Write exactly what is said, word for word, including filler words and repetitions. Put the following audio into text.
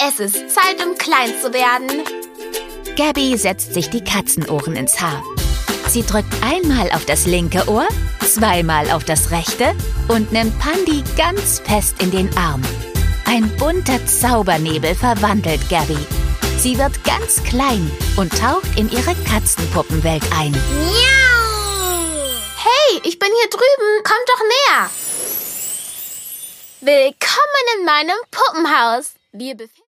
Es ist Zeit, um klein zu werden. Gabby setzt sich die Katzenohren ins Haar. Sie drückt einmal auf das linke Ohr, zweimal auf das rechte und nimmt Pandi ganz fest in den Arm. Ein bunter Zaubernebel verwandelt Gabby. Sie wird ganz klein und taucht in ihre Katzenpuppenwelt ein. Miau! Hey, ich bin hier drüben. Komm doch näher. Willkommen in meinem Puppenhaus. Wir befinden